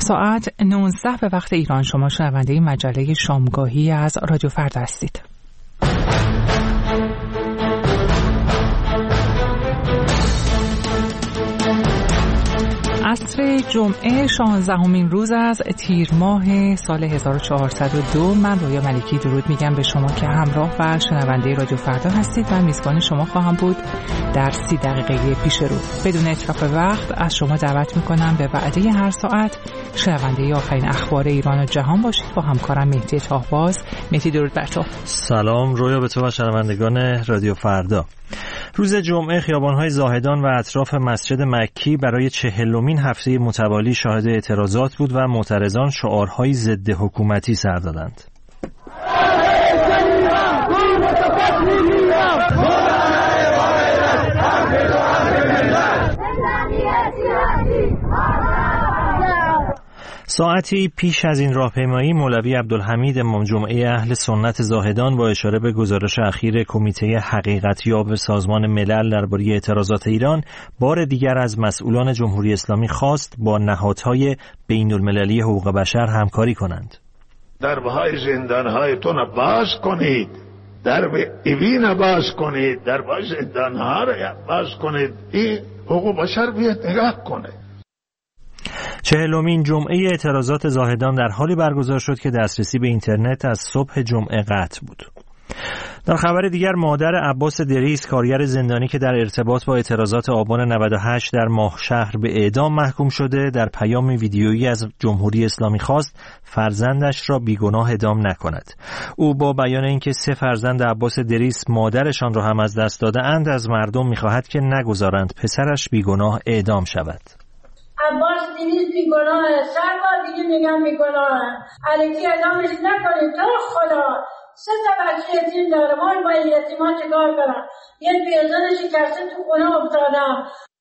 ساعت 19 به وقت ایران. شما شنونده مجله شامگاهی از رادیو فردا هستید. عصر جمعه 16مین روز از تیر ماه سال 1402. من رویا ملکی درود میگم به شما که همراه و شنونده رادیو فردا هستید و میزبان شما خواهم بود در 30 دقیقه پیش رو. بدون اتلاف وقت از شما دعوت میکنم به وعده هر ساعت شنونده آخرین اخبار ایران و جهان باشید با همکارم مهدی تاهباز. مهدی درود بر تو. سلام رویا به تو و شنوندگان رادیو فردا. روز جمعه خیابان‌های زاهدان و اطراف مسجد مکی برای 40مین هفته متوالی شاهد اعتراضات بود و معترضان شعارهای ضد حکومتی سر دادند. ساعتی پیش از این راهپیمایی مولوی عبدالحمید امام جمعه اهل سنت زاهدان با اشاره به گزارش اخیر کمیته حقیقتیاب سازمان ملل درباره اعتراضات ایران بار دیگر از مسئولان جمهوری اسلامی خواست با نهادهای بین المللی حقوق بشر همکاری کنند. دربهای زندانهایتون باز کنید، درب ایوین باز کنید، دربهای زندانها را باز کنید، این حقوق بشر بیاد نگاه کنه. 40مین جمعه اعتراضات زاهدان در حالی برگزار شد که دسترسی به اینترنت از صبح جمعه قطع بود. در خبر دیگر مادر عباس دریس کارگر زندانی که در ارتباط با اعتراضات آبان 98 در ماهشهر به اعدام محکوم شده در پیام ویدیویی از جمهوری اسلامی خواست فرزندش را بیگناه اعدام نکند. او با بیان اینکه 3 فرزند عباس دریس مادرشان را هم از دست داده اند از مردم می‌خواهد که نگذارند پسرش بیگناه اعدام شود. عباس دریس بیگناهه، 100 بار دیگه میگم بیگناهه، الکی اعدامش نکنید. تو خدا 3 تا بچه یتیم داره، ما با یتیما چیکار کنم؟ یه پیرزن شکسته تو خونه افتادم.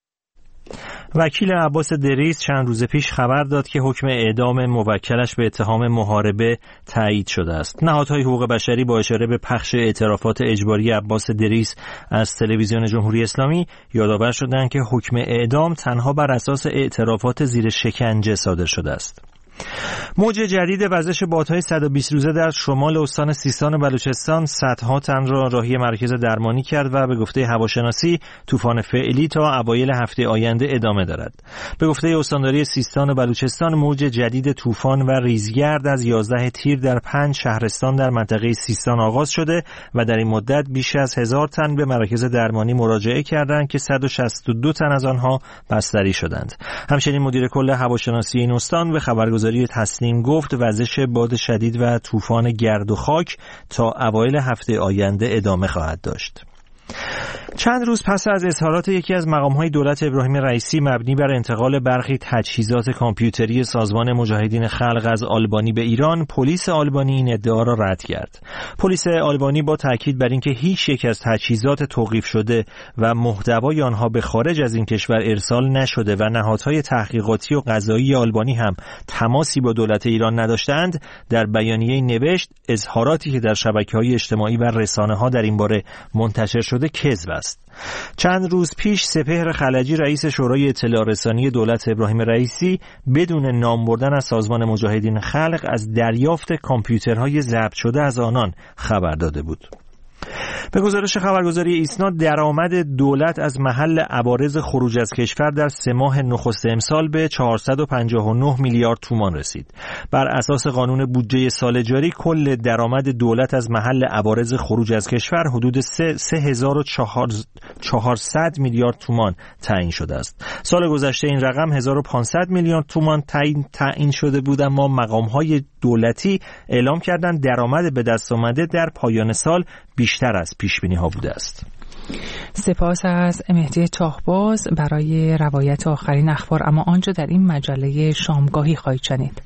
وکیل عباس دریس چند روز پیش خبر داد که حکم اعدام موکلش به اتهام محاربه تایید شده است. نهادهای حقوق بشری با اشاره به پخش اعترافات اجباری عباس دریس از تلویزیون جمهوری اسلامی یادآور شدند که حکم اعدام تنها بر اساس اعترافات زیر شکنجه صادر شده است. موج جدید وزش بادهای 120 روزه در شمال استان سیستان و بلوچستان صدها تن را راهی مراکز درمانی کرد و به گفته هواشناسی طوفان فعلی تا اوایل هفته آینده ادامه دارد. به گفته استانداری سیستان و بلوچستان موج جدید طوفان و ریزگرد از 11 تیر در 5 شهرستان در منطقه سیستان آغاز شده و در این مدت بیش از 1000 تن به مراکز درمانی مراجعه کردند که 162 تن از آنها بستری شدند. همچنین مدیر کل هواشناسی این استان به خبرگزاری تسنیم گفت وزش باد شدید و طوفان گرد و خاک تا اوایل هفته آینده ادامه خواهد داشت. چند روز پس از اظهارات یکی از مقام‌های دولت ابراهیم رئیسی مبنی بر انتقال برخی تجهیزات کامپیوتری سازمان مجاهدین خلق از آلبانی به ایران، پلیس آلبانی این ادعا را رد کرد. پلیس آلبانی با تاکید بر اینکه هیچ یک از تجهیزات توقیف شده و محتوای آنها به خارج از این کشور ارسال نشده و نهادهای تحقیقاتی و قضایی آلبانی هم تماسی با دولت ایران نداشتند، در بیانیه نوشت اظهاراتی که در شبکه‌های اجتماعی و رسانه‌ها در این باره منتشر شده کذب است. چند روز پیش سپهر خلجی رئیس شورای اطلاع رسانی دولت ابراهیم رئیسی بدون نام بردن از سازمان مجاهدین خلق از دریافت کامپیوترهای ضبط شده از آنان خبر داده بود. به گزارش خبرگزاری ایسنا درآمد دولت از محل عوارض خروج از کشور در 3 ماه نخست امسال به 459 میلیارد تومان رسید. بر اساس قانون بودجه سال جاری کل درآمد دولت از محل عوارض خروج از کشور حدود 3400 میلیارد تومان تعیین شده است. سال گذشته این رقم 1500 میلیارد تومان تعیین شده بود، اما مقام‌های دولتی اعلام کردند درآمد به دست آمده در پایان سال بیشتر از پیش‌بینی‌ها بوده است. سپاس از مهدی تاهباز برای روایت آخرین اخبار، اما آنجا در این مجله شامگاهی خواهید شنید.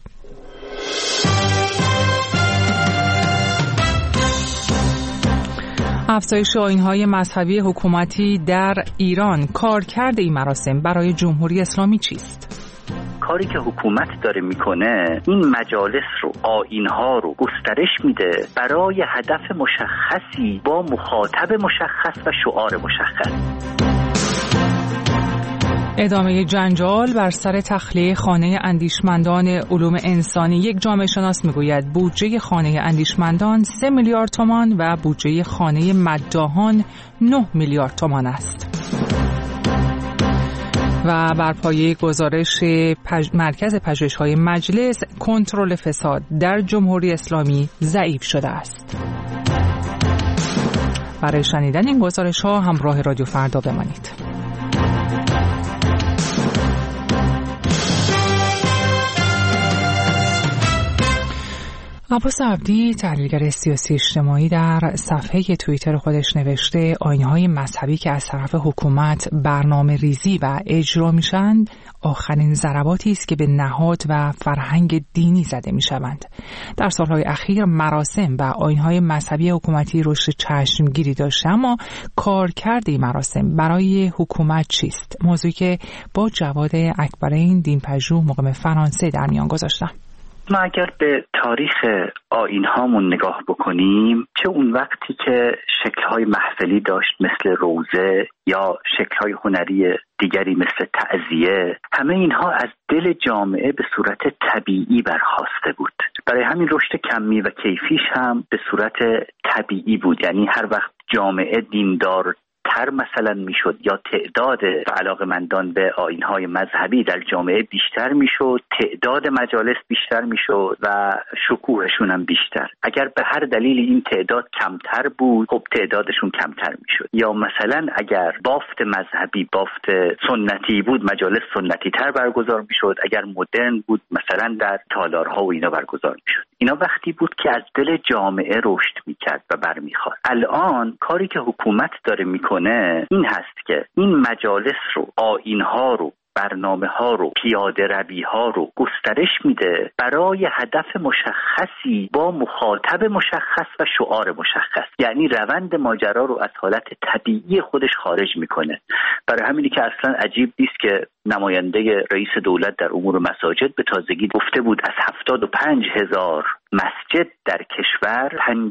افزایش آیین‌های مذهبی حکومتی در ایران، کارکرد این مراسم برای جمهوری اسلامی چیست؟ کاری که حکومت داره میکنه این مجالس رو، آیین‌ها رو گسترش میده برای هدف مشخصی با مخاطب مشخص و شعار مشخص. ادامه جنجال بر سر تخلیه خانه اندیشمندان علوم انسانی. یک جامعه شناس میگوید بودجه خانه اندیشمندان 3 میلیارد تومان و بودجه خانه مداحان 9 میلیارد تومان است. و بر پایه گزارش مرکز پژوهش‌های مجلس، کنترل فساد در جمهوری اسلامی ضعیف شده است. برای شنیدن این گزارش‌ها همراه رادیو فردا بمانید. عباس عبدی، تحلیلگر سیاسی اجتماعی، در صفحه توییتر خودش نوشته آیین‌های مذهبی که از طرف حکومت برنامه ریزی و اجرا میشند آخرین ضرباتی است که به نهاد و فرهنگ دینی زده میشوند. در سالهای اخیر مراسم و آیین‌های مذهبی حکومتی رشد چشمگیری داشته، اما کارکرد این مراسم برای حکومت چیست؟ موضوعی که با جواد اکبرین، دینپژوه مقیم فرانسه در میان گذاشتم. ما اگر به تاریخ آیین‌هامون نگاه بکنیم، چه اون وقتی که شکل‌های محفلی داشت مثل روزه یا شکل‌های هنری دیگری مثل تعزیه، همه اینها از دل جامعه به صورت طبیعی برخاسته بود. برای همین رشد کمی و کیفیش هم به صورت طبیعی بود. یعنی هر وقت جامعه دیندار تر مثلا میشد یا تعداد علاقه‌مندان به آیین‌های مذهبی در جامعه بیشتر میشد، تعداد مجالس بیشتر میشد و شکوهشون هم بیشتر. اگر به هر دلیل این تعداد کمتر بود، خب تعدادشون کمتر میشد. یا مثلا اگر بافت مذهبی بافت سنتی بود، مجالس سنتی تر برگزار میشد. اگر مدرن بود، مثلا در تالارها و اینا برگزار میشد. اینا وقتی بود که از دل جامعه رشد میکرد و برمیخواست. الان کاری که حکومت داره میکنه این هست که این مجالس رو، آیین‌ها رو، برنامه‌ها رو، پیاده روی‌ها رو گسترش میده برای هدف مشخصی با مخاطب مشخص و شعار مشخص. یعنی روند ماجرا رو از حالت طبیعی خودش خارج میکنه. برای همینی که اصلا عجیب نیست که نماینده رئیس دولت در امور مساجد به تازگی گفته بود از 75,000 مسجد در کشور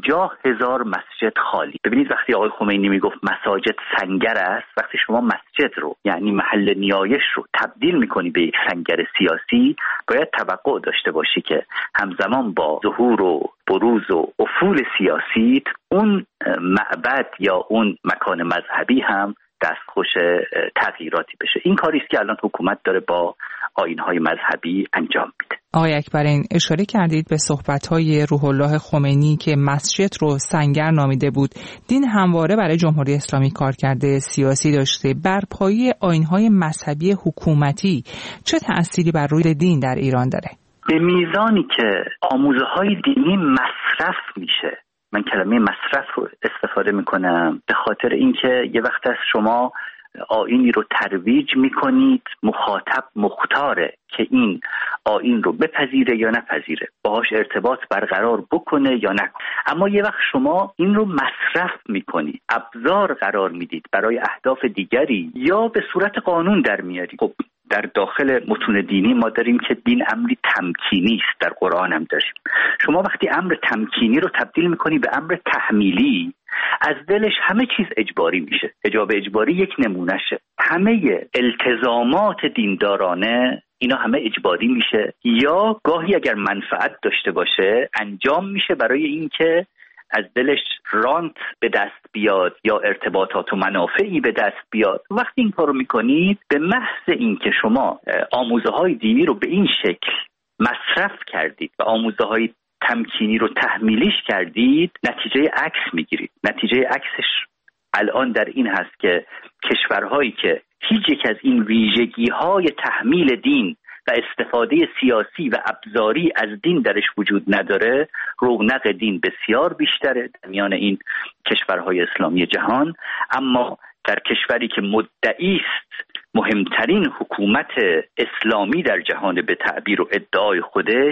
50,000 مسجد خالی. ببینید وقتی آقای خمینی میگفت مساجد سنگر است، وقتی شما مسجد رو یعنی محل نیایش رو تبدیل میکنی به یک سنگر سیاسی، باید توقع داشته باشی که همزمان با ظهور و بروز و افول سیاسی اون معبد یا اون مکان مذهبی هم دستخوش تغییراتی بشه. این کاری است که الان حکومت داره با آیین‌های مذهبی انجام میده. آقای اکبرین، اشاره کردید به صحبت‌های روح الله خمینی که مسجد رو سنگر نامیده بود. دین همواره برای جمهوری اسلامی کارکرد سیاسی داشته. بر پایه آیین‌های مذهبی حکومتی چه تأثیری بر روی دین در ایران داره؟ به میزانی که آموزه‌های دینی مصرف میشه، من کلمه مصرف رو استفاده میکنم به خاطر اینکه یه وقت از شما آیینی رو ترویج میکنید، مخاطب مختاره که این آیین رو بپذیره یا نپذیره، باهاش ارتباط برقرار بکنه یا نکنه. اما یه وقت شما این رو مصرف میکنید، ابزار قرار میدید برای اهداف دیگری یا به صورت قانون در میارید. خب در داخل متون دینی ما داریم که دین امری تمکینی است، در قرآن هم داریم. شما وقتی امر تمکینی رو تبدیل میکنی به امر تحمیلی، از دلش همه چیز اجباری میشه. حجاب اجباری یک نمونهشه. همه التزامات دیندارانه اینا همه اجباری میشه یا گاهی اگر منفعت داشته باشه انجام میشه برای اینکه از دلش رانت به دست بیاد یا ارتباطات و منافعی به دست بیاد. وقتی این کارو میکنید، به محض اینکه شما آموزه‌های دینی رو به این شکل مصرف کردید و آموزه‌های تمکینی رو تحمیلیش کردید، نتیجه عکس میگیرید. نتیجه عکسش الان در این هست که کشورهایی که هیچ یک از این ویژگی‌های تحمیل دین و استفاده سیاسی و ابزاری از دین درش وجود نداره، رونق دین بسیار بیشتره در میان این کشورهای اسلامی جهان. اما در کشوری که مدعی است مهمترین حکومت اسلامی در جهان به تعبیر و ادعای خودش،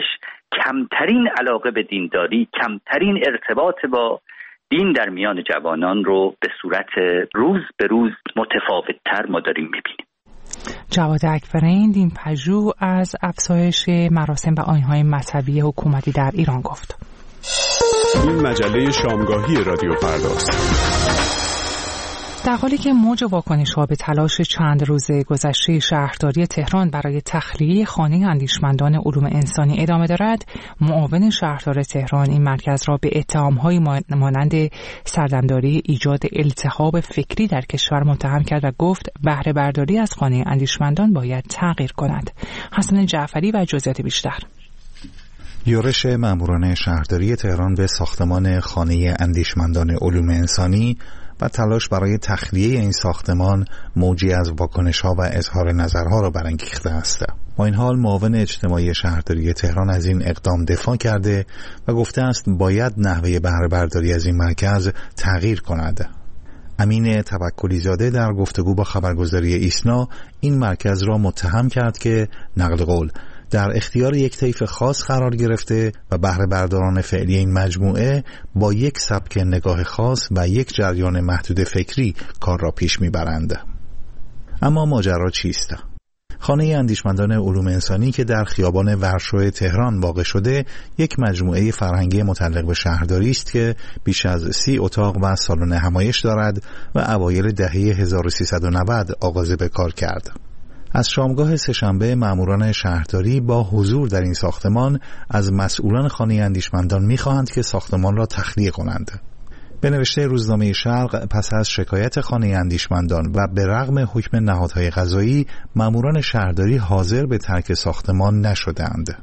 کمترین علاقه به دینداری، کمترین ارتباط با دین در میان جوانان رو به صورت روز به روز متفاوت‌تر ما داریم می‌بینیم. جواد اکبرین، دینپژوه، از افزایش مراسم و آیین‌های مذهبی حکومتی در ایران گفت. این مجله شامگاهی رادیو فرداست. در حالی که موج واکنش‌ها به تلاش چند روزه گذشته شهرداری تهران برای تخلیه خانه اندیشمندان علوم انسانی ادامه دارد، معاون شهردار تهران این مرکز را به اتهام‌های مانند سردمداری، ایجاد التهاب فکری در کشور متهم کرد و گفت بهره برداری از خانه اندیشمندان باید تغییر کند. حسن جعفری و جزئیات بیشتر. یورش ماموران شهرداری تهران به ساختمان خانه اندیشمندان علوم انسانی و تلاش برای تخلیه این ساختمان موجی از واکنش‌ها و اظهار نظرها را برانگیخته است. با این حال معاون اجتماعی شهرداری تهران از این اقدام دفاع کرده و گفته است باید نحوه بهره برداری از این مرکز تغییر کند. امین توکلی زاده در گفتگو با خبرگزاری ایسنا این مرکز را متهم کرد که نقل قول در اختیار یک طیف خاص قرار گرفته و بهره برداران فعلی این مجموعه با یک سبک نگاه خاص و یک جریان محدود فکری کار را پیش میبرند. اما ماجرا چیست؟ خانه اندیشمندان علوم انسانی که در خیابان ورشو تهران واقع شده یک مجموعه فرهنگی متعلق به شهرداری است که بیش از 30 اتاق و سالن همایش دارد و اوایل دهه 1390 آغاز به کار کرد. از شامگاه سه‌شنبه ماموران شهرداری با حضور در این ساختمان از مسئولان خانه اندیشمندان می‌خواهند که ساختمان را تخلیه کنند. به نوشته روزنامه شرق پس از شکایت خانه اندیشمندان و به رغم حکم نهادهای قضایی ماموران شهرداری حاضر به ترک ساختمان نشدند.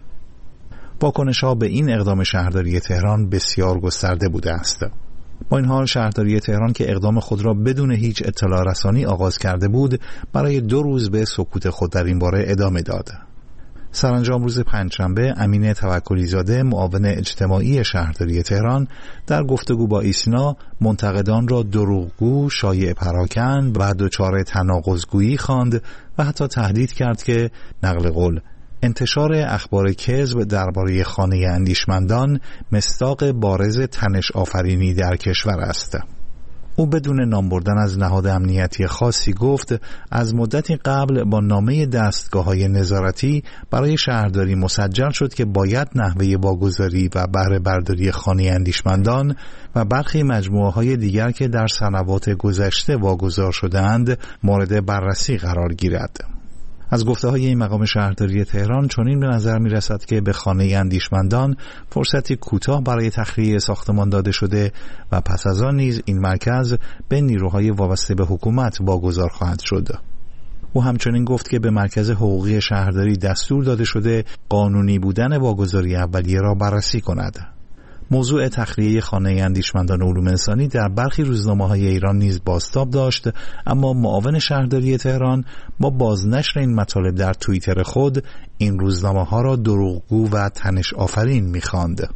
واکنش‌ها به این اقدام شهرداری تهران بسیار گسترده بوده است. با این حال شهرداری تهران که اقدام خود را بدون هیچ اطلاع رسانی آغاز کرده بود برای 2 روز به سکوت خود در این باره ادامه داد. سرانجام روز پنجشنبه امین توکلی زاده معاون اجتماعی شهرداری تهران در گفتگو با ایسنا منتقدان را دروغگو، شایعه پراکن و دچار تناقض‌گویی خواند و حتی تهدید کرد که نقل قول انتشار اخبار کذب درباره خانه اندیشمندان مصداق بارز تنش آفرینی در کشور است. او بدون نام بردن از نهاد امنیتی خاصی گفت از مدتی قبل با نامه دستگاه‌های نظارتی برای شهرداری مسجل شد که باید نحوه واگذاری و بهره برداری خانه اندیشمندان و برخی مجموعه‌های دیگر که در سنوات گذشته واگذار شده‌اند مورد بررسی قرار گیرد. از گفته‌های این مقام شهرداری تهران چنین به نظر می‌رسد که به خانه اندیشمندان فرصتی کوتاه برای تخلیه ساختمان داده شده و پس از آن نیز این مرکز به نیروهای وابسته به حکومت واگذار خواهد شد. او همچنین گفت که به مرکز حقوقی شهرداری دستور داده شده قانونی بودن واگذاری اولیه را بررسی کند. موضوع تخلیه خانه اندیشمندان علوم انسانی در برخی روزنامه‌های ایران نیز بازتاب داشت، اما معاون شهرداری تهران با بازنشر این مطالب در توییتر خود این روزنامه‌ها را دروغگو و تنش آفرین می‌خواند.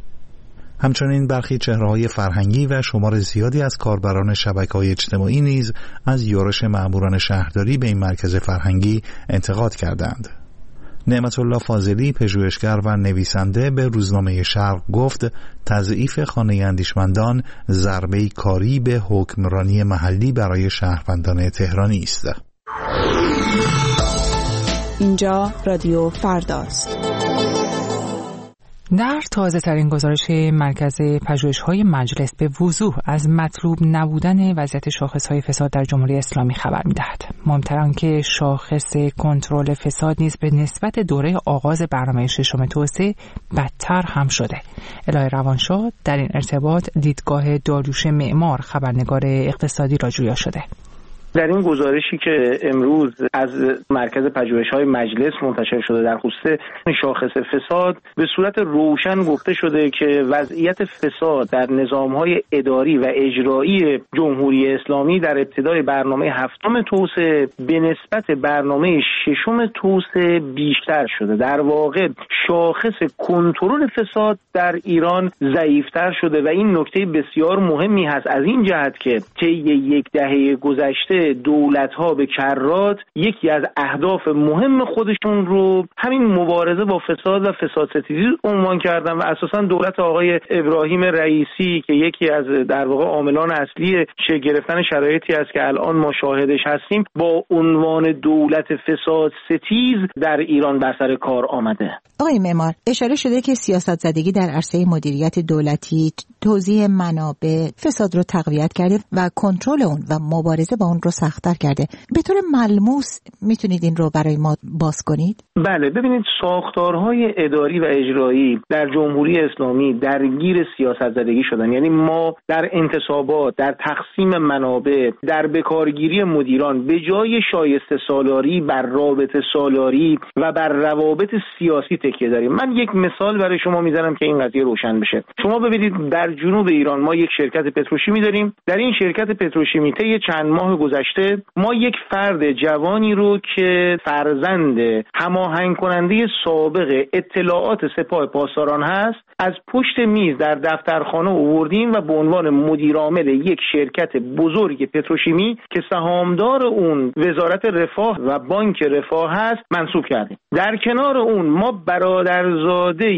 همچنین برخی چهره‌های فرهنگی و شمار زیادی از کاربران شبکه‌های اجتماعی نیز از یورش ماموران شهرداری به این مرکز فرهنگی انتقاد کردند. نعمت الله فاضلی پژوهشگر و نویسنده به روزنامه شرق گفت تضعیف خانه اندیشمندان ضربه‌ای کاری به حکمرانی محلی برای شهروندان تهرانی است. اینجا رادیو فرداست. در تازه ترین گزارش مرکز پژوهش‌های مجلس به وضوح از مطلوب نبودن وضعیت شاخص‌های فساد در جمهوری اسلامی خبر می‌دهد. مهمتر آنکه شاخص کنترل فساد نیز به نسبت دوره آغاز برنامه ششم توسعه بدتر هم شده. الهه روانشاد در این ارتباط دیدگاه داریوش معمار خبرنگار اقتصادی را جویا شده. در این گزارشی که امروز از مرکز پژوهش‌های مجلس منتشر شده در خصوص شاخص فساد به صورت روشن گفته شده که وضعیت فساد در نظام‌های اداری و اجرایی جمهوری اسلامی در ابتدای برنامه هفتم توسعه به نسبت برنامه ششم توسعه بیشتر شده. در واقع شاخص کنترل فساد در ایران ضعیف‌تر شده و این نکته بسیار مهمی هست از این جهت که طی یک دهه گذشته دولت‌ها به کرات یکی از اهداف مهم خودشون رو همین مبارزه با فساد و فسادستیزی عنوان کردن و اساساً دولت آقای ابراهیم رئیسی که یکی از در واقع عاملان اصلی شکل گرفتن شرایطی است که الان ما شاهدش هستیم، با عنوان دولت فسادستیز در ایران بر سر کار آمده. آقای معمار، اشاره شده که سیاست زدگی در عرصه مدیریت دولتی توزیع منابع فساد رو تقویت کرده و کنترل اون و مبارزه با اون رو سخت‌تر کرده. به طور ملموس میتونید این رو برای ما باز کنید؟ بله، ببینید ساختارهای اداری و اجرایی در جمهوری اسلامی درگیر سیاست زدگی شدن. یعنی ما در انتصابات، در تقسیم منابع، در بکارگیری مدیران به جای شایسته سالاری بر رابطه سالاری و بر روابط سیاسی تکیه داریم. من یک مثال برای شما میزنم که این قضیه روشن بشه. شما ببینید در جنوب ایران ما یک شرکت پتروشیمی داریم. در این شرکت پتروشیمی طی چند ماه گذشته ما یک فرد جوانی رو که فرزند هماهنگ کننده سابق اطلاعات سپاه پاسداران هست از پشت میز در دفترخانه آوردیم و به عنوان مدیر عامل یک شرکت بزرگ پتروشیمی که سهامدار اون وزارت رفاه و بانک رفاه هست منصوب کردیم. در کنار اون ما برادرزاده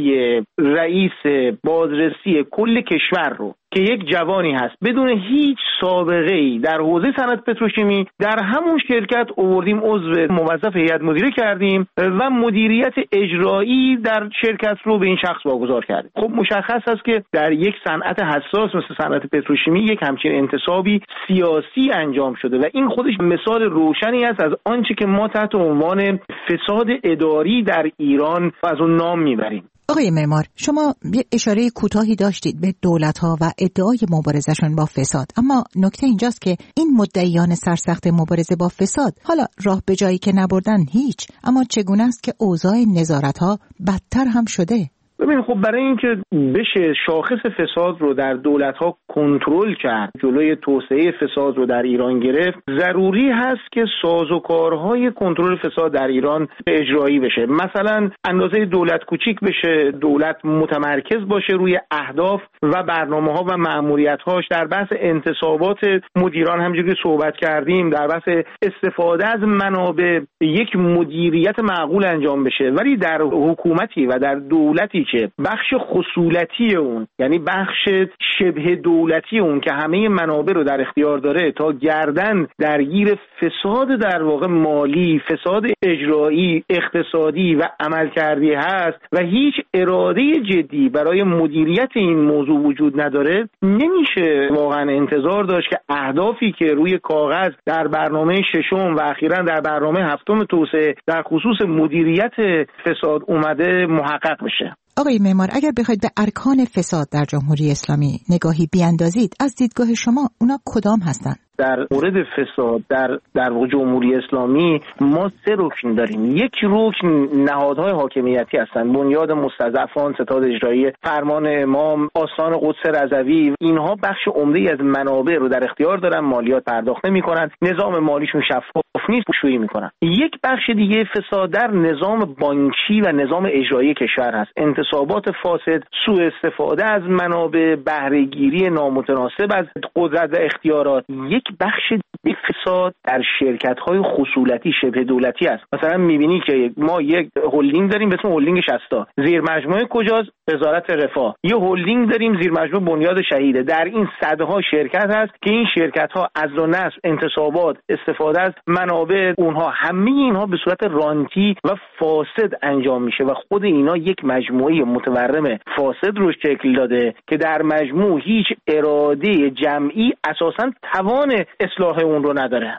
رئیس بازرسی کل کشور رو که یک جوانی هست بدون هیچ سابقه‌ای در حوزه صنعت پتروشیمی در همون شرکت آوردیم عضو موظف هیئت مدیره کردیم و مدیریت اجرایی در شرکت رو به این شخص واگذار کردیم. خب مشخص است که در یک صنعت حساس مثل صنعت پتروشیمی یک همچین انتصابی سیاسی انجام شده و این خودش مثال روشنی است از آنچه که ما تحت عنوان فساد اداری در ایران از اون نام میبریم. آقای معمار، شما یه اشاره کوتاهی داشتید به دولت‌ها و ادعای مبارزه‌شون با فساد، اما نکته اینجاست که این مدعیان سرسخت مبارزه با فساد حالا راه به جایی که نبردن هیچ، اما چگونه است که اوضاع نظارت‌ها بدتر هم شده؟ ببین خب برای اینکه بشه شاخص فساد رو در دولت‌ها کنترل کرد، جلوی توسعه فساد رو در ایران گرفت، ضروری هست که سازوکارهای کنترل فساد در ایران اجرایی بشه. مثلا اندازه دولت کوچیک بشه، دولت متمرکز باشه روی اهداف و برنامه‌ها و مأموریت‌هاش. در بحث انتصابات مدیران همونجوری که صحبت کردیم، در بحث استفاده از منابع یک مدیریت معقول انجام بشه. ولی در حکومتی و در دولتی که بخش خصولتی اون، یعنی بخش شبه دولتی اون که همه منابع رو در اختیار داره تا گردن درگیر فساد در واقع مالی، فساد اجرایی، اقتصادی و عملکردی هست و هیچ اراده جدی برای مدیریت این موضوع وجود نداره، نمیشه واقعا انتظار داشت که اهدافی که روی کاغذ در برنامه ششم و اخیراً در برنامه هفتم توسعه در خصوص مدیریت فساد اومده محقق بشه. آقای معمار، اگر بخواید به ارکان فساد در جمهوری اسلامی نگاهی بیاندازید، از دیدگاه شما اونا کدام هستند؟ در مورد فساد در جمهوری اسلامی ما 3 رکن داریم. یک رکن نهادهای حاکمیتی هستند، بنیاد مستضعفان، ستاد اجرایی، فرمان امام، آستان قدس رضوی. اینها بخش عمده‌ای از منابع رو در اختیار دارن، مالیات پرداخت نمی‌کنن، نظام مالیشون شفاف نیست، پوشویی می‌کنن. یک بخش دیگه فساد در نظام بانکی و نظام اجرایی کشور هست، انتصابات فاسد، سوء استفاده از منابع، بهره‌گیری نامتناسب از قدرت و اختیارات. یک بخش فساد در شرکت‌های خصولتی شبه دولتی است. مثلا می‌بینی که ما یک هلدینگ داریم به اسم هلدینگ شستا، زیر مجموعه کجاست؟ وزارت رفاه. یه هلدینگ داریم زیر مجموعه بنیاد شهیده. در این صدها شرکت هست که این شرکت‌ها عزل و نصب، انتصابات، استفاده از منابع اونها، همه اینها به صورت رانتی و فاسد انجام میشه و خود اینا یک مجموعه متورم فاسد رو شکل داده که در مجموع هیچ اراده جمعی اساساً توان اصلاح اون رو نداره.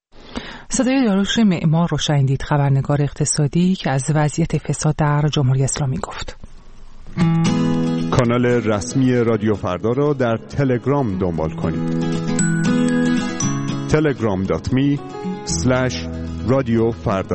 صدای داریوش معمار رو شنیدید، خبرنگار اقتصادی که از وضعیت فساد در جمهوری اسلامی گفت. کانال رسمی رادیو فردا را در تلگرام دنبال کنید. telegram.me/رادیوفردا.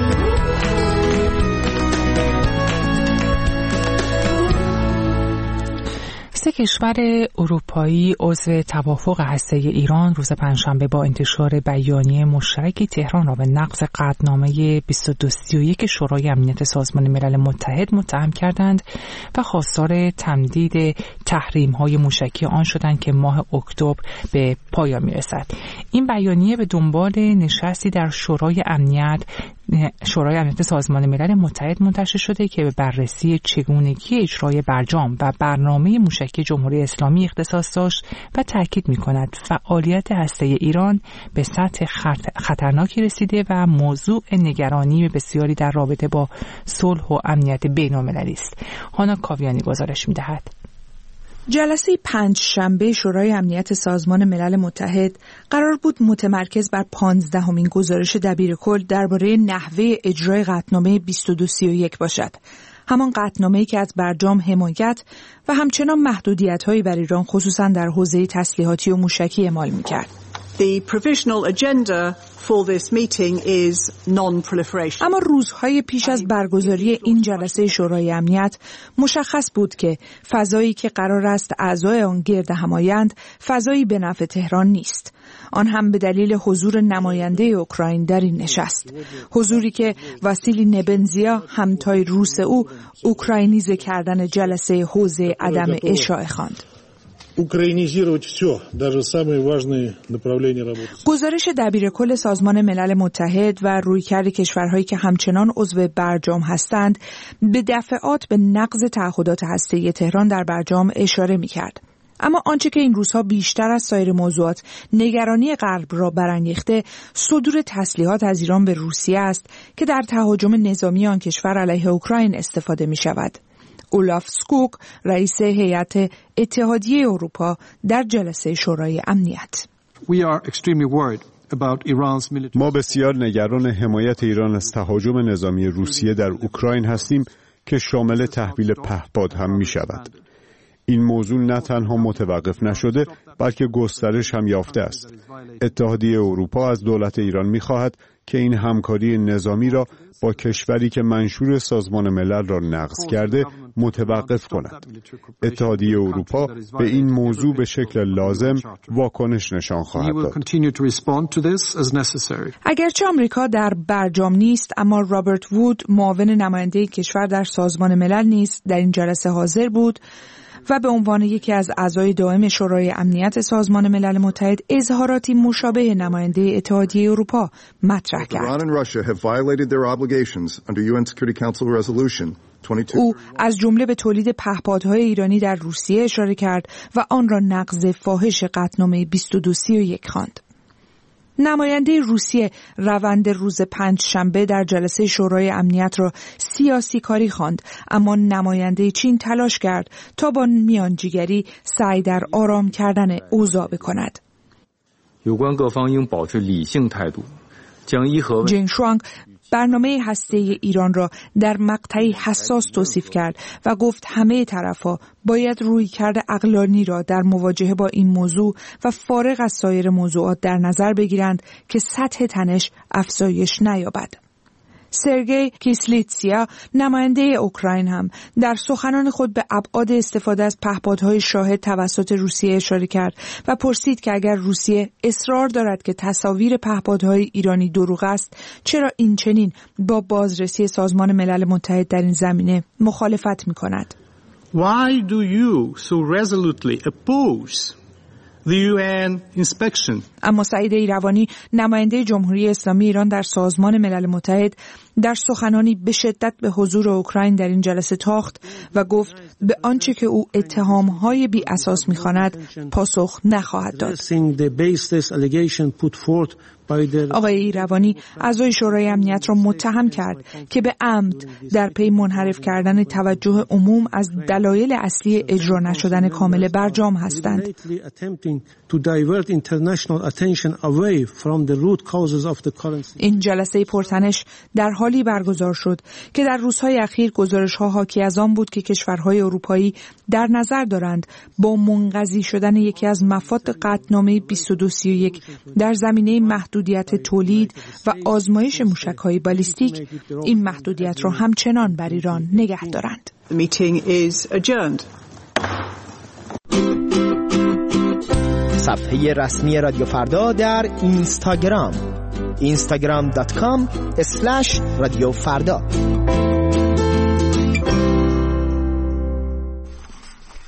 سه کشور اروپایی عضو توافق هسته‌ای ایران روز پنجشنبه با انتشار بیانیه مشترکی تهران را به نقض قطعنامه 2231 شورای امنیت سازمان ملل متحد متهم کردند و خواستار تمدید تحریم‌های موشکی آن شدند که ماه اکتبر به پایان می‌رسد. این بیانیه به دنبال نشستی در شورای امنیت سازمان ملل متحد منتشر شده که به بررسی چگونگی اجرای برجام و برنامه موشکی جمهوری اسلامی اختصاص داشت و تاکید می‌کند فعالیت هسته‌ای ایران به سطح خطرناکی رسیده و موضوع نگرانی بسیاری در رابطه با صلح و امنیت بین‌المللی است. هانا کاویانی گزارش می‌دهد. جلسه پنجشنبه شورای امنیت سازمان ملل متحد قرار بود متمرکز بر 15مین گزارش دبیرکل درباره نحوه اجرای قطعنامه 2231 باشد. همان قطعنامه‌ای که از برجام حمایت و همچنان محدودیت‌هایی بر ایران خصوصاً در حوزه تسلیحاتی و موشکی اعمال می‌کرد. The provisional agenda for this meeting is non-proliferation. اما روزهای پیش از برگزاری این جلسه شورای امنیت مشخص بود که فضایی که قرار است اعضای آن گرد همایند فضایی به نفع تهران نیست. آن هم به دلیل حضور نماینده اوکراین در این نشست. حضوری که واسیلی نبنزیا همتای روس او اوکراینیزه کردن جلسه حوزه عدم اشاعه خواند. گزارش دبیرکل سازمان ملل متحد و رویکرد کشورهایی که همچنان عضو برجام هستند به دفعات به نقض تعهدات هسته‌ای تهران در برجام اشاره می‌کرد. اما آنچه که این روزها بیشتر از سایر موضوعات نگرانی غرب را برانگیخته صدور تسلیحات از ایران به روسیه است که در تهاجم نظامی آن کشور علیه اوکراین استفاده می‌شود. اولاف سکوک رئیس هیئت اتحادیه اروپا در جلسه شورای امنیت: ما بسیار نگران حمایت ایران از تهاجم نظامی روسیه در اوکراین هستیم که شامل تحویل پهپاد هم می شود. این موضوع نه تنها متوقف نشده بلکه گسترش هم یافته است. اتحادیه اروپا از دولت ایران می خواهد که این همکاری نظامی را با کشوری که منشور سازمان ملل را نقض کرده متوقف کند. اتحادیه اروپا به این موضوع به شکل لازم واکنش نشان خواهد داد. اگرچه آمریکا در برجام نیست، اما رابرت وود معاون نماینده کشور در سازمان ملل نیز در این جلسه حاضر بود و به عنوان یکی از اعضای دائم شورای امنیت سازمان ملل متحد اظهاراتی مشابه نماینده اتحادیه اروپا مطرح کرد. او از جمله به تولید پهپادهای ایرانی در روسیه اشاره کرد و آن را نقض فاحش قطعنامه 2231 خواند. نماینده روسیه روند روز پنجشنبه در جلسه شورای امنیت را سیاسی کاری خواند، اما نماینده چین تلاش کرد تا با میانجیگری سعی در آرام کردن اوضاع بکند. جین شوانگ برنامه هسته‌ای ایران را در مقطعی حساس توصیف کرد و گفت همه طرف‌ها باید رویکرد عقلانی را در مواجهه با این موضوع و فارغ از سایر موضوعات در نظر بگیرند که سطح تنش افزایش نیابد. سرگئی کیسلیتسیا نماینده اوکراین هم در سخنان خود به ابعاد استفاده از پهپادهای شاهد توسط روسیه اشاره کرد و پرسید که اگر روسیه اصرار دارد که تصاویر پهپادهای ایرانی دروغ است، چرا این چنین با بازرسی سازمان ملل متحد در این زمینه مخالفت می‌کند؟ Why do you so resolutely oppose the UN inspection? اما سعید ایروانی نماینده جمهوری اسلامی ایران در سازمان ملل متحد در سخنانی به شدت به حضور اوکراین در این جلسه تاخت و گفت به آنچه که او اتهام‌های بی اساس می‌خواند پاسخ نخواهد داد. آقای ایروانی اعضای شورای امنیت را متهم کرد که به عمد در پی منحرف کردن توجه عموم از دلایل اصلی اجرا نشدن کامل برجام هستند. این جلسه پرتنش در حالی برگزار شد که در روزهای اخیر گزارش‌ها حاکی از آن بود که کشورهای اروپایی در نظر دارند با منقضی شدن یکی از مفاد قطعنامه 2231 در زمینه محدودیت تولید و آزمایش موشک‌های بالیستیک این محدودیت را همچنان بر ایران نگه دارند. The meeting is adjourned. صفحه رسمی رادیو فردا در اینستاگرام instagram.com/رادیوفردا.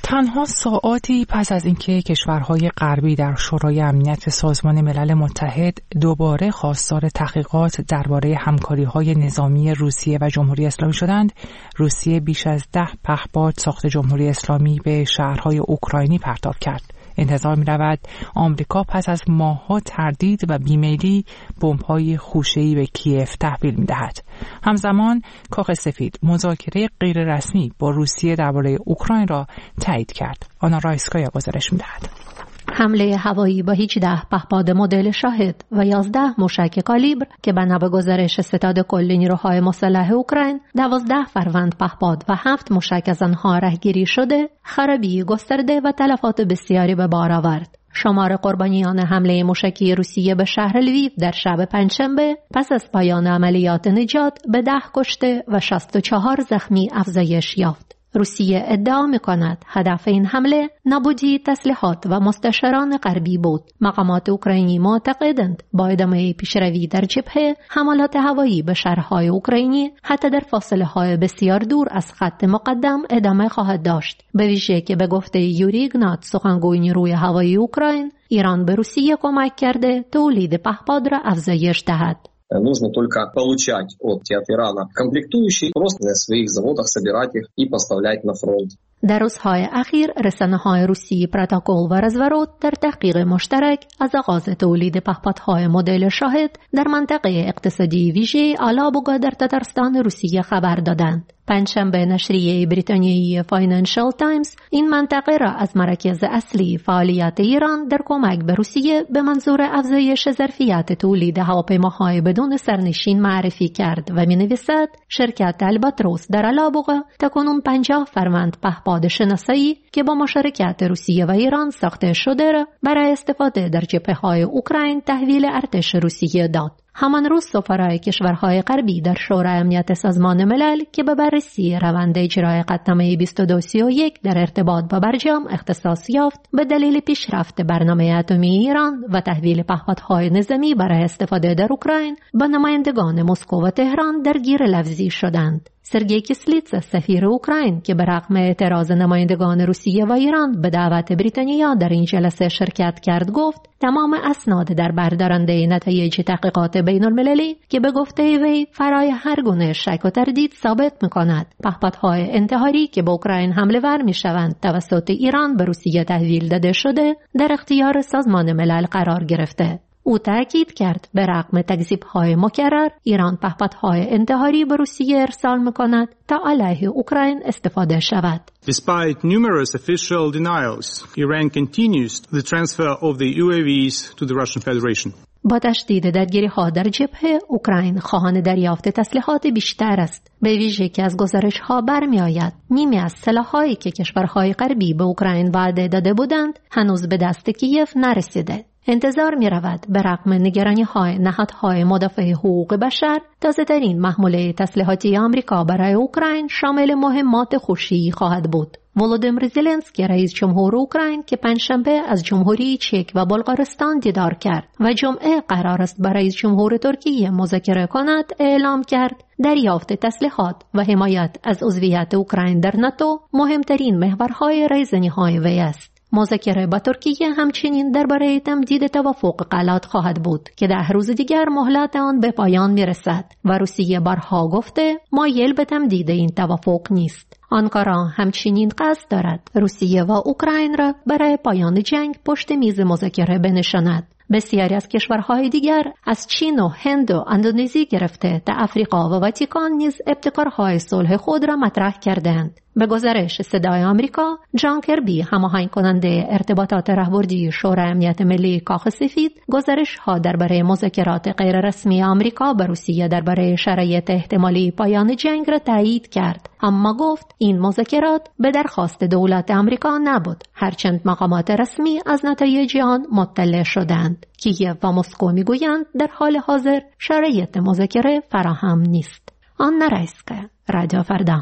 تنها ساعاتی پس از اینکه کشورهای غربی در شورای امنیت سازمان ملل متحد دوباره خواستار تحقیقات درباره همکاری‌های نظامی روسیه و جمهوری اسلامی شدند، روسیه بیش از 10 پهپاد ساخت جمهوری اسلامی به شهرهای اوکراینی پرتاب کرد. انتظار می‌رود آمریکا پس از ماه‌ها تردید و بیمیلی بمب‌های خوشه‌ای به کیف تحویل می‌دهد. همزمان کاخ سفید مذاکره غیررسمی با روسیه درباره اوکراین را تایید کرد. آنا رایسکایا گزارش می‌دهد. حمله هوایی با 18 پهپاد مدل شاهد و 11 موشک کالیبر که بنا به گزارش ستاد کل نیروهای مسلح اوکراین 12 فروند پهپاد و 7 موشک از آنها رهگیری شده، خرابی گسترده و تلفات بسیاری به بار آورد. شمار قربانیان حمله موشکی روسیه به شهر لویو در شب پنجشنبه پس از پایان عملیات نجات به 10 کشته و 64 زخمی افزایش یافت. روسیه ادعا می‌کند هدف این حمله نابودی تسلیحات و مستشاران غربی بود. مقامات اوکراینی معتقدند با ادامه پیشروی در جبهه، حملات هوایی به شهرهای اوکراینی حتی در فاصله‌های بسیار دور از خط مقدم ادامه خواهد داشت. به ویژه که به گفته یوری ایگنات، سخنگوی نیروی هوایی اوکراین، ایران به روسیه کمک کرده تولید پهپاد را افزایش دهد. Нужно только получать от Ирана комплектующие, просто на своих заводах собирать их и поставлять на фронт. در روزهای اخیر رسانه‌های روسی پروتوکول و رزورود در تحقیق مشترک از آغاز تولید پهپادهای مدل شاهد در منطقه اقتصادی ویژه آلابوگا در تتارستان روسیه خبر دادند. پنجشنبه نشریه بریتانیایی فاینانشال تایمز این منطقه را از مرکز اصلی فعالیت ایران در کمک به روسیه به منظور افزایش ظرفیت تولید هواپیماهای بدون سرنشین معرفی کرد و می‌نویسد شرکت الباتروس در آلابوگا تاکنون 50 فروند پهپاد شناسایی که با مشارکت روسیه و ایران ساخته شده را برای استفاده در جبهه‌های اوکراین تحویل ارتش روسیه داد. همان روز سفرای کشورهای غربی در شورای امنیت سازمان ملل که به بررسی روند اجرای قطعنامه 2231 در ارتباط با برجام اختصاص یافت، به دلیل پیشرفت برنامه اتمی ایران و تحویل پهپادهای نظامی برای استفاده در اوکراین، با نمایندگان مسکو و تهران درگیر لفظی شدند. سرگئی کیسلیتس سفیر اوکراین که به رغم اعتراض نمایندگان روسیه و ایران به دعوت بریتانیا در این جلسه شرکت کرد، گفت تمام اسناد در بردارنده نتایج تحقیقات بین المللی که به گفته وی فرای هر گونه شک و تردید ثابت می‌کند پهپادهای انتحاری که به اوکراین حمله ور می‌شوند توسط ایران به روسیه تحویل داده شده در اختیار سازمان ملل قرار گرفته. او تأکید کرد به رغم تکذیب‌های مکرر، ایران پهپادهای انتحاری به روسیه ارسال می‌کند تا علیه اوکراین استفاده شود. Despite numerous official denials, Iran continues the transfer of the UAVs to the Russian Federation. با تشدید درگیری‌ها در جبهه، اوکراین خواهان دریافت تسلیحات بیشتر است. به ویژه که از گزارش‌ها برمی‌آید نیمی از سلاح‌هایی که کشورهای غربی به اوکراین وعده داده بودند هنوز به دست کیف نرسیده. انتظار می رود به رغم نگرانی های نهادهای مدافع حقوق بشر، تازه ترین محموله تسلیحاتی آمریکا برای اوکراین شامل مهمات خوشی خواهد بود. ولودیمیر زلنسکی رئیس جمهور اوکراین که پنجشنبه از جمهوری چک و بلغارستان دیدار کرد و جمعه قرار است با رئیس جمهور ترکیه مذاکره کند، اعلام کرد دریافت تسلیحات و حمایت از عضویت اوکراین در ناتو مهمترین محورهای رایزنی‌های وی است. مذاکره با ترکیه همچنین درباره تمدید توافق غلات خواهد بود که 10 روز دیگر مهلت آن به پایان میرسد و روسیه بارها گفته مایل به تمدید این توافق نیست. آنکارا همچنین قصد دارد روسیه و اوکراین را برای پایان جنگ پشت میز مذاکره بنشاند. بسیاری از کشورهای دیگر از چین و هند و اندونزی گرفته تا افریقا و واتیکان نیز ابتکارهای صلح خود را مطرح کردند. به گزارش صدای آمریکا، جان کربی، هماهنگ کننده ارتباطات راهبردی شورای امنیت ملی کاخ سفید، گزارش‌ها درباره مذاکرات غیررسمی آمریکا با روسیه درباره شرایط احتمالی پایان جنگ را تایید کرد، اما گفت این مذاکرات به درخواست دولت آمریکا نبود، هرچند مقامات رسمی از نتایج آن مطلع شدند. کیف و مسکو میگویند در حال حاضر شرایط مذاکره فراهم نیست. آن رایسکه، رادیو فردا.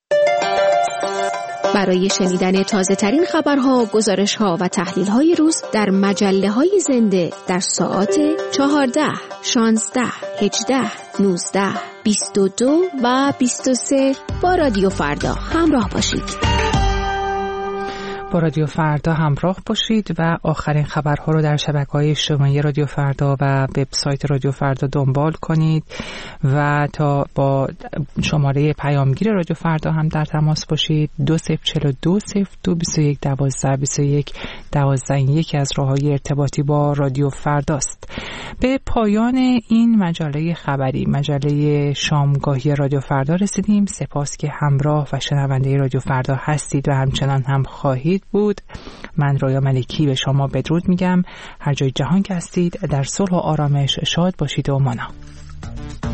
برای شنیدن تازه ترین خبرها، گزارش‌ها و تحلیل‌های روز در مجله‌های زنده در ساعات 14, 16, 18, 19, 22 و 23 با رادیو فردا همراه باشید. با رادیو فردا همراه باشید و آخرین خبرها رو در شبکه‌های اجتماعی رادیو فردا و وبسایت رادیو فردا دنبال کنید و تا با شماره پیامگیر رادیو فردا هم در تماس باشید. 2042 0221 12 12 یکی از راه‌های ارتباطی با رادیو فرداست. به پایان این مجله خبری، مجله شامگاهی رادیو فردا رسیدیم. سپاس که همراه و شنونده رادیو فردا هستید و همچنان هم خواهید بود. من رویا ملکی به شما بدرود میگم. هر جای جهان که هستید در صلح و آرامش شاد باشید و مانا.